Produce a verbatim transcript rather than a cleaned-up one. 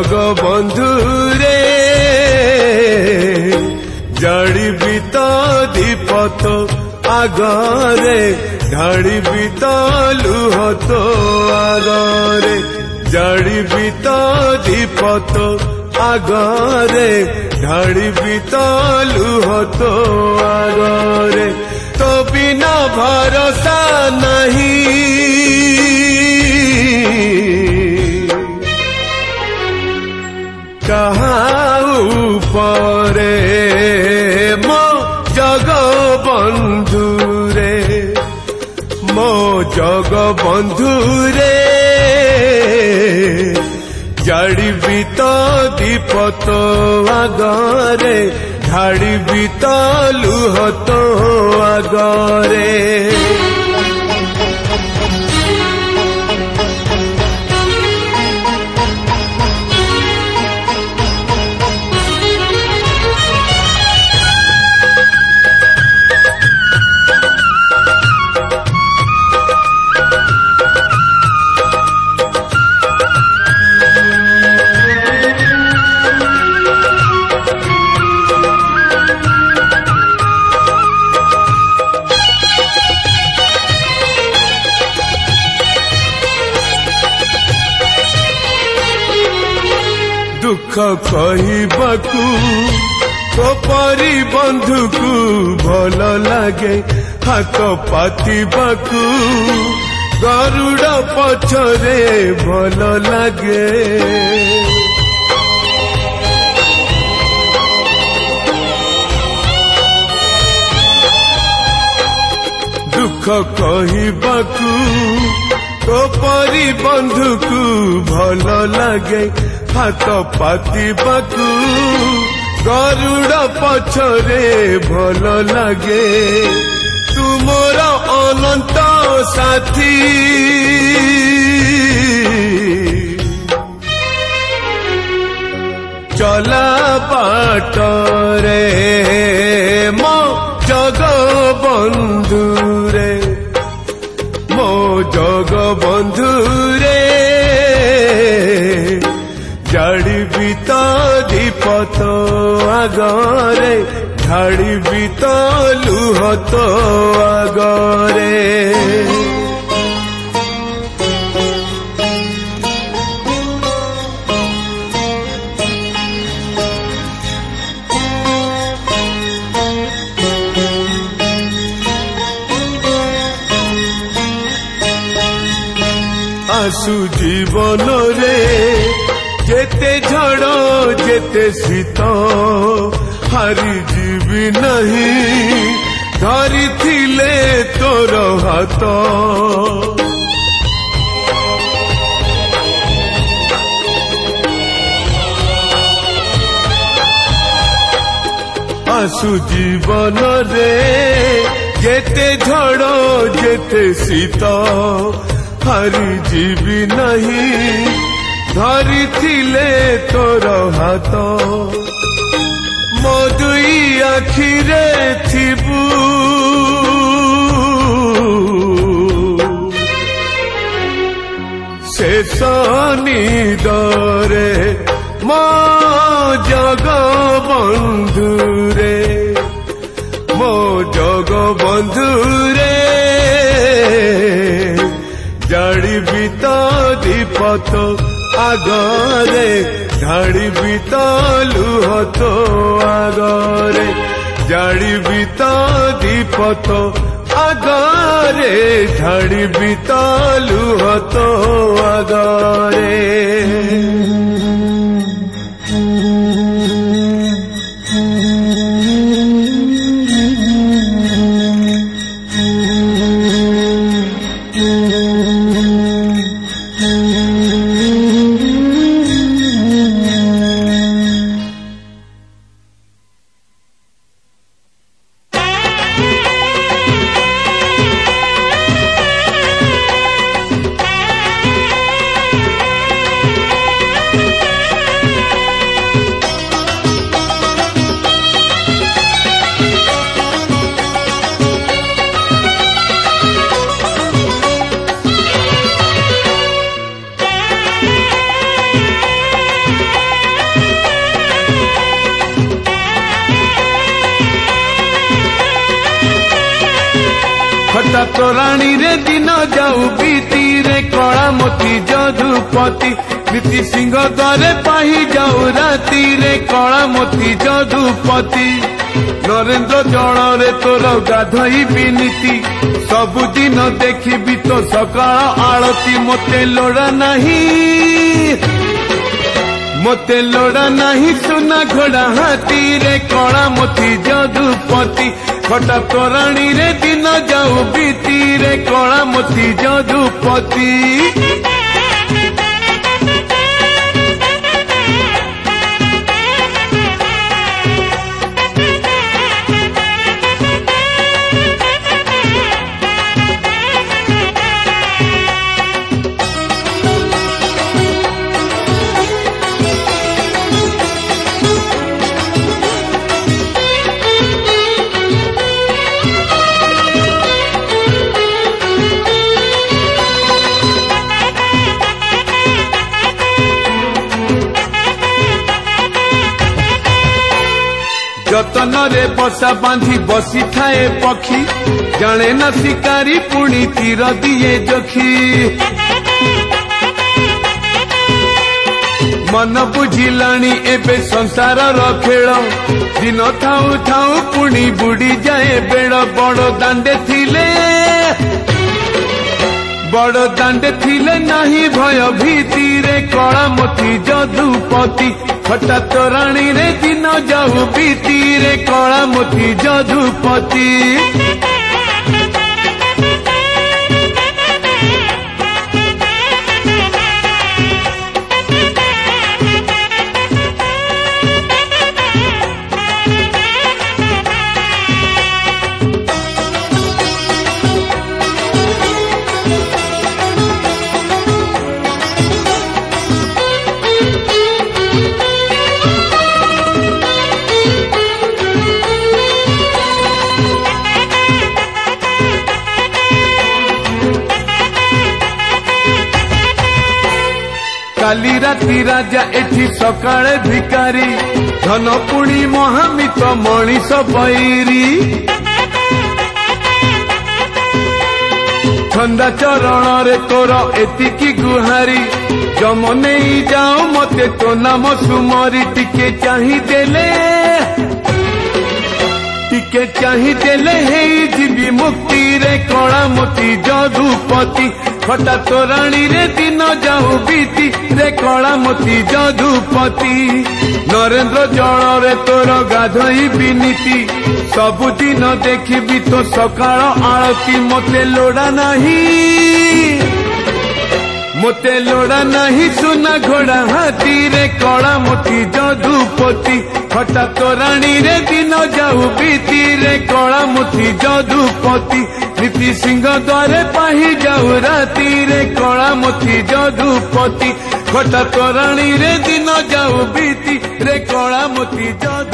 जगबंधु रे जाड़िबी तो दीप तो आगरे ढाड़िबी तो लुह तो आगरे जाड़िबी तो दीप तो आगरे ढाड़िबी तो लुह तो आगरे तो बिना भरोसा नहीं कहा ऊपरे मो जगबंधु रे मो जगबंधु रे जाड़िबी तो दीप तो आगरे ढाड़िबी तो लुह तो आगरे दुख कहबाकू तो परी बंधु को भल लगे हाथ पातिबाकू गरुड़ पछरे भल लगे दुख कहबाकू तो परी बंधु को भल लगे हाथ पातिबाकू गरुड़ पछरे भल लगे तुमर अनंत साथी चला बाटरे मो जगबंधु रे मो जगबंधु रे जाड़िबी तो दीप तो आगरे ढाड़िबी तो लुह तो आगरे आसु जीवन रे जेते झड़ जेते शीत हारी जीवी नहीं धरी थिले तोर हाथ आसु जीवन रे जेते झड़ जेते शीत हारी जीवी नहीं धरी थिले तोर हाथ मो दुई आखिरे थिबू शेष निदरे मो जगबंधु रे मो जगबंधु रे जाड़िबी तो दीप तो आगरे ढाड़िबी तो लुह तो आगरे जाड़िबी तो दीप तो आगरे ढाड़िबी तो लुह तो आगरे खटा तोराणी रे दिन जाऊ बीती रे कला मोती जदुपति नीति सिंह द्वारे पाही जाऊ राती रे कला मोती जदुपति नरेंद्र जल रे तोर गाधई नीति सबुदिन देखी तो सकाळ आलती मते लोड़ा नहीं मते लोड़ा नहीं सुना घोड़ा हाथी रे कला मोती जदुपति खटा तोराणी रे दिन जाऊ बीती रे कला मोती जदुपति जतन रे बसा बांधी बसी थाए पक्षी जाने न शिकारी पुणी तीर दिए जखी मन बुझिलाणी एबे संसार खेल दिन थाऊ थाऊ पुणी बुड़ी जाए बेड़ बड़ दांडे थिले बड़ दांडे थिले नहीं भय भीति रे कला मोती जदुपति खटा तोराणी रे दिन जाऊ बीती रे कला मोती जदुपति काली राती राजा एठी सकाळे भिकारी धन पुणी महामित मणिष बैरी ठंडा चरण रे तोर एतिकी गुहारी जम नहीं जाओ मते तो नाम सुमरी टिके चाही देले टिके चाही देले हे जीवी मुक्ति रे कला मोती जदुपति खटा तोराणी रे दिन जाऊ बीती रे कला मोती जदुपति नरेंद्र जल रे तोर गाधई नीति सबुदिन देखी तो सकाळ आलती मते लोड़ा नहीं मते लोड़ा नहीं सुना घोड़ा हाथी रे कला मोती जदुपति खटा तोराणी रे दिन जाऊ बीती रे कला मोती जदुपति नीति सिंह द्वारे पाही जाऊ राती रे कला मोती जदुपति खटा तोराणी रे दिन जाऊ बीती रे कला मोती जदु